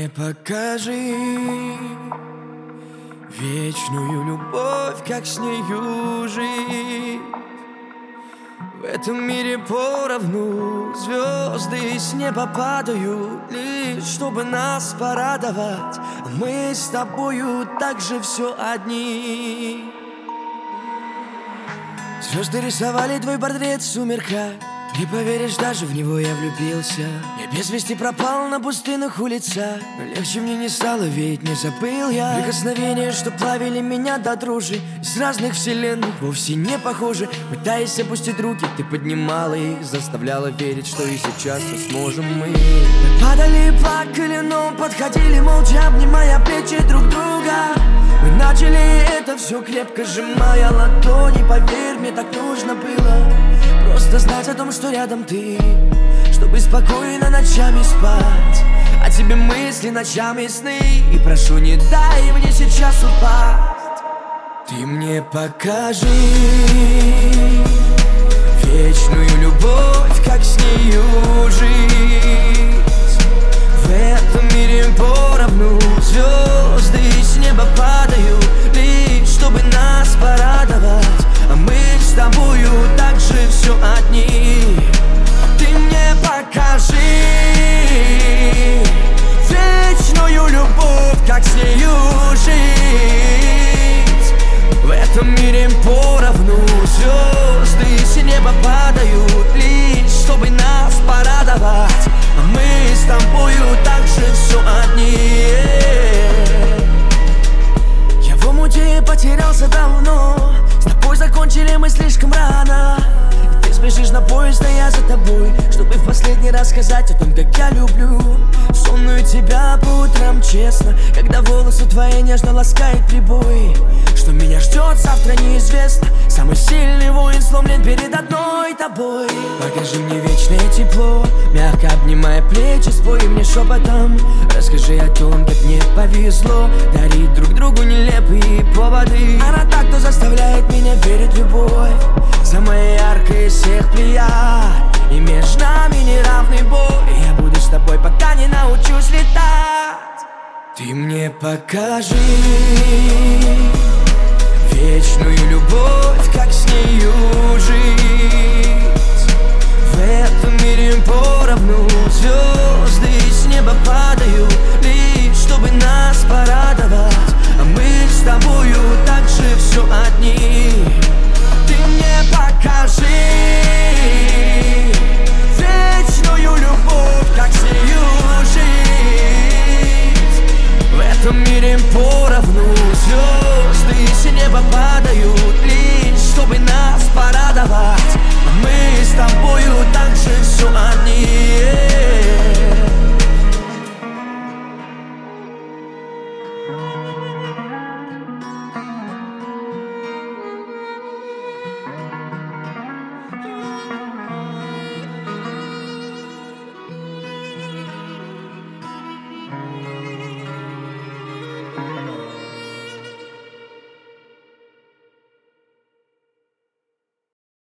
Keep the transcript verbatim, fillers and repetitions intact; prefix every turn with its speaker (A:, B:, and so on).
A: покажи вечную любовь, как с нею жить. В этом мире поровну звезды с неба падают, лишь чтобы нас порадовать, а мы с тобою также все одни. Звезды рисовали твой портрет в сумерках, не поверишь, даже в него я влюбился. Я без вести пропал на пустынных улицах, но легче мне не стало, ведь не забыл я прикосновения, что плавили меня до дрожи. Из разных вселенных вовсе не похожи. Пытаясь опустить руки, ты поднимала их, заставляла верить, что и сейчас мы сможем мы. Мы падали и плакали, но подходили молча, обнимая плечи друг друга. Мы начали это все крепко сжимая ладони. Поверь, мне так нужно было просто знать о том, что рядом ты, чтобы спокойно ночами спать. А тебе мысли ночами сны, и прошу, не дай мне сейчас упасть. Ты мне покажи вечную любовь, как с нею жить. В этом мире поровну звезды с неба падают, лишь чтобы нас порадовать, а мы с тобою также все одни. Ты мне покажи вечную любовь, как с нею жить. В этом мире поровну звезды с неба падают, лишь чтобы нас порадовать, а мы с тобою также все одни. Я в омуте потерялся давно, с тобой закончили мы слишком рано. Ты спешишь на поезд, а я за тобой, чтобы в последний раз сказать о том, как я люблю сонную тебя по утрам честно, когда волосы твои нежно ласкает прибой. Что меня ждет завтра неизвестно. Самый сильный воин сломлен перед одной тобой. Покажи мне вечное тепло, мягко обнимая плечи, спой мне шепотом. Расскажи о том, как мне повезло дарить друг другу нелепые поводы. Она так, кто заставляет меня верить в любовь, самая яркая из всех плеяд. И между нами неравный бой, я буду с тобой, пока не научусь летать. Ты мне покажи вечную любовь, как с нею жить.